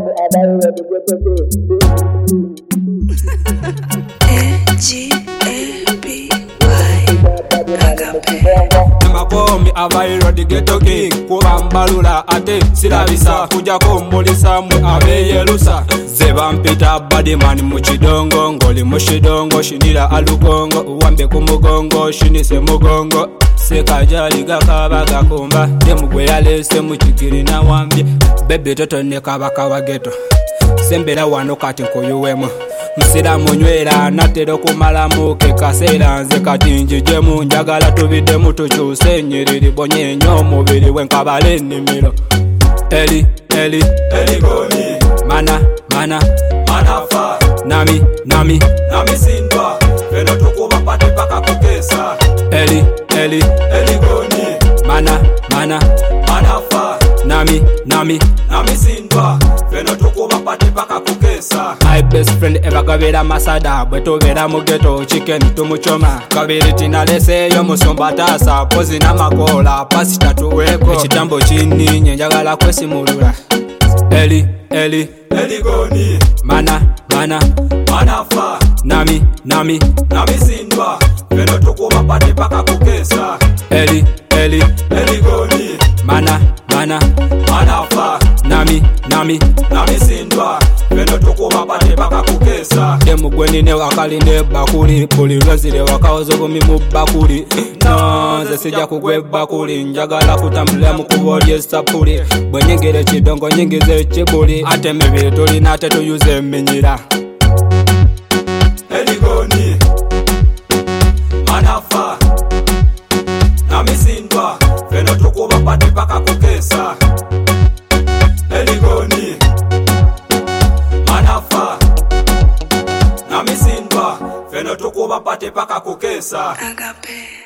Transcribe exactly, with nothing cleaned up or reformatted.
Makomi abairo the ghetto king kuba mbalula ate sirabisa kuja kumbulisa mwe abeyerusa zebampita badman mu kidongo ngoli mu kidongo shinira alugongo uwambe ku mugongo shinise mugongo sekajali gakaba gakumba demugwe yalese mu kigiri na wambye bebe toto ne kabaka wa ghetto sembera wano kati nkoyuwemu Msira munywera natero kumalamu ke kasera nze kati njijemu njagala tubide mutu kyuse nyiriri bonye nyo mubiri wenkabale nimiro Eli Eli Eli goni mana mana manafa nami nami nami sindwa feno tukuba pati paka kukesa Eli Eli Eli goni mana mana manafa nami nami nami sindwa feno tukuba pati paka kukesa My best friend ever gavera masada bweto vera mu ghetto chicken tumuchoma kabiri tinalese yo musomba tasa pozi na makola pasi tatuweko ekitambo chini nyenjagala kwesimulula Eli Eli Eli goni mana mana manafa nami nami nami sindwa feno tukuba pati paka kukesa Eli Eli Eli goni mana mana manafa nami nami nami sindwa feno tukuba pati paka kukesa demugweni ne wakali ne bakuli puli lwazire wakaozo gumi mu bakuli no nze sijja kugwe bakuli njagala kutambulira mu kubolye sapuli bwe nyingire kidongo nyingize kibuli ate mibiri tulina ate tuyuze eminyira Eligoni manafa nami sindwa feno tukuba pati paka kukesa Eligoni manafa nami sindwa feno tukuba pati paka kukesa Agape